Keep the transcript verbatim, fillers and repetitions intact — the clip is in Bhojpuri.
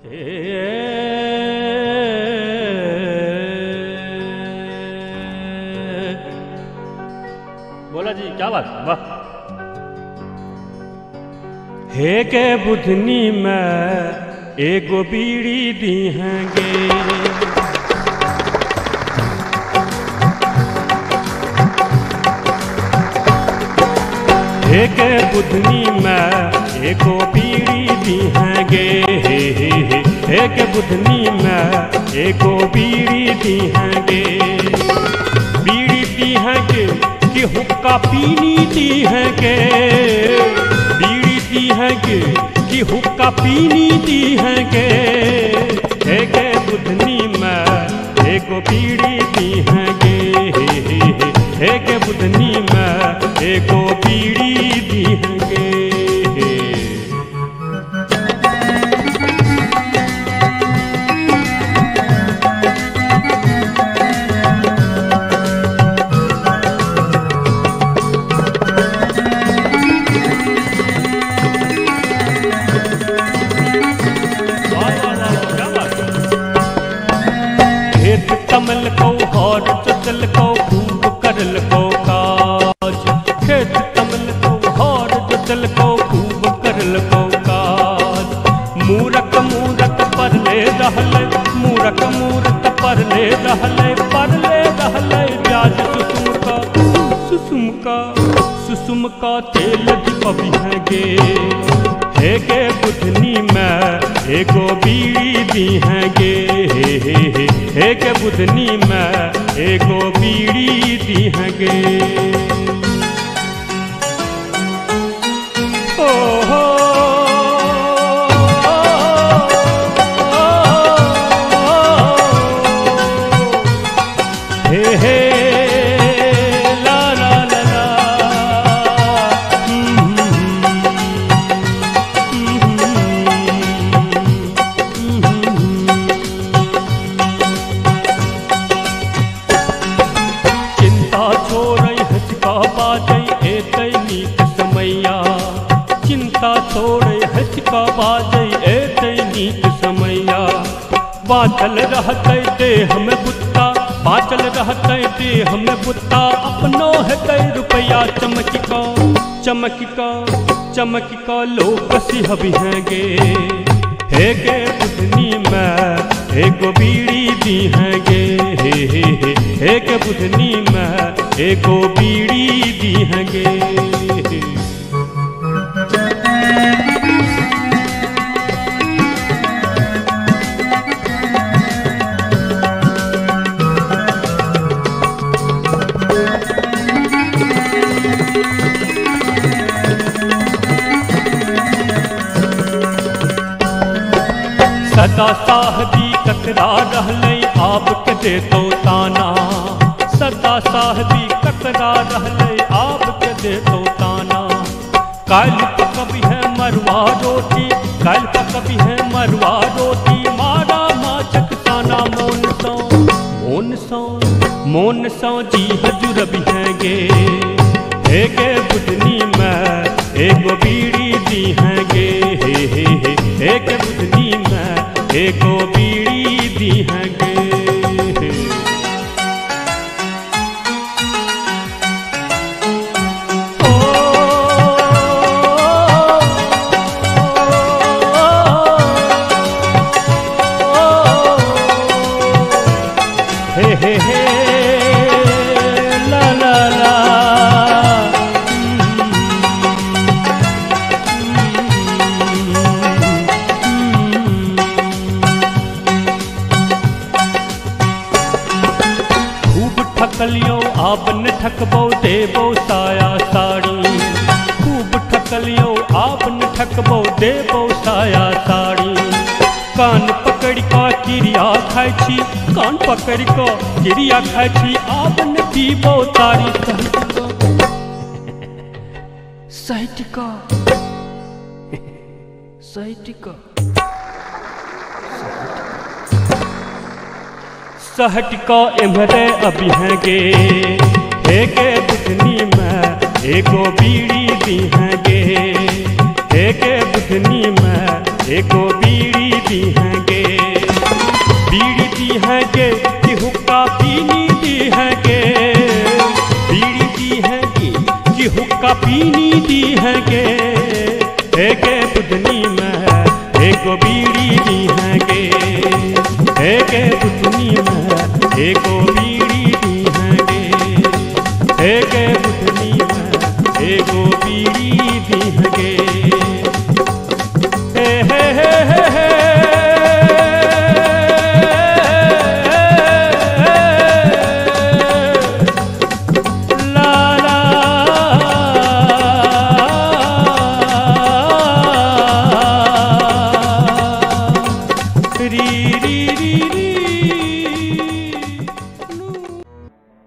बोला जी, क्या बात, वाह। हे के बुधनी में एगो बीड़ी दी हैंगे, हे के बुधनी में एगो बीड़ी दी हैंगे, हे हे हे हे के बुधनी में एगो बीड़ी दी हैंगे। बीड़ी दी हैंगे कि हुक्का पीनी दी हैंगे, बीड़ी दी हैंगे कि हुक्का पीनी दी हैंगे। हे के बुधनी में एगो बीड़ी दी हैंगे, हे हे हे हे के बुधनी में एगो बीड़ी दी हैंगे। कमल को हौर चचल को खूब करल को काज, खेत कमल को हौर चचल को खूब करल को काज। मूरख मूरख परले रहले, मूरख मूरख परले रहले, परले रहले ब्याज सुसुम का सुसुम का सुसुम का तेल दीपवी हैंगे। हे के बुधनी में एगो बीड़ी दी हैंगे, हे हे हे हे के बुधनी में एगो बीड़ी दी हैंगे। ओ हो हे हे ला ला ला ला छोड़े हचका बाजै एते नीक समैया। बाँचल रहते देह में बुत्ता, बाँचल रहते देह में बुत्ता, अपनो हेतै रुपया चमकिका चमकिका चमकिका लोग सिहबी हैंगे। हे के बुधनी में एगो बीड़ी दी हैंगे, हे हे हे हे के बुधनी में एगो बीड़ी दी हैंगे। सदा साहबी ककरा रहलै आप के दे तो ताना, सदा साहबी ककरा रहलै आप के दे तो ताना। काल पकबी है मरवा रोटी, काल पकबी है मरवा रोटी, मारा माचक ताना मोन सौ मोन सौ मोन सौ जी हजूरबी हैंगे। हे के बुधनी में एगो बीड़ी दी हैंगे, हे हे हे हे के बुधनी में एगो बीड़ी दी हैंगे। हे हे हे ला ला ला ठकलियो आप न ठकबो देबो साया साड़ी, खूब ठकलियो आप न ठकबो देबो साया साड़ी। कान पकड़ का किरिया खाई छी, कान पकड़ का किरिया खाई छी, आप न पीबो तारी सहित का सहित का सहट का एमरे अभी हैंगे। हे के बुधनी में एगो बीड़ी दी हैंगे, हे के बुधनी में एगो बीड़ी दी हैंगे। पीनी दी है गे एक बुधनी में एगो बीड़ी दी है गे एक बुधनी में एगो बीड़ी दी है गे एक बुधनी में एगो बीड़ी दी है गे हे हे हे